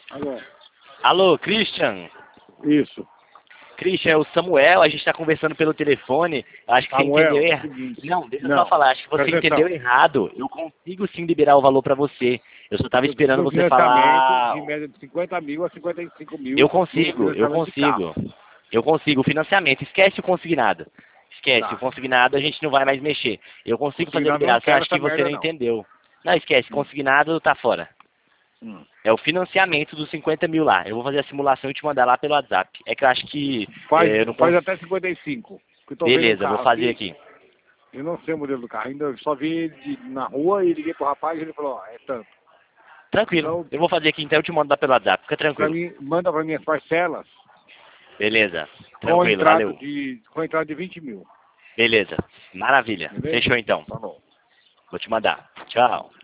Alô? Alô, Christian? Isso. Christian, é o Samuel, a gente está conversando pelo telefone. Acho que Samuel, você entendeu é o errado. seguinte. Não, deixa eu Não, só falar. Acho que você presta entendeu atenção. errado. Eu consigo sim liberar o valor para você. Eu só estava Eu preciso de esperando um você financiamento falar. de média de 50 mil a 55 mil Eu no consigo, eu financiamento de carro. consigo. Eu consigo. O financiamento. Esquece o consignado. Esquece. O Tá. consignado a gente não vai mais mexer. Eu consigo fazer a Consignado, não liberação. quero Acho essa que você merda, não não. entendeu. Não, esquece. Hum. Consignado tá fora. Hum. É o financiamento dos 50 mil lá. Eu vou fazer a simulação e te mandar lá pelo WhatsApp. É que eu acho que eu não Faz posso. até 55. Que eu tô vendo um Beleza, eu vou carro fazer aqui. eu não sei o modelo do carro ainda, eu só vi ele na rua e liguei pro rapaz e ele falou, ó, é tanto. Tranquilo. Então, Eu vou fazer aqui então, eu te mando lá pelo WhatsApp. Fica tranquilo. manda pra mim as parcelas Beleza. com Tranquilo, entrada valeu. de 20 mil. Beleza. Maravilha. Beleza? Fechou então. Falou. Vou te mandar. Tchau.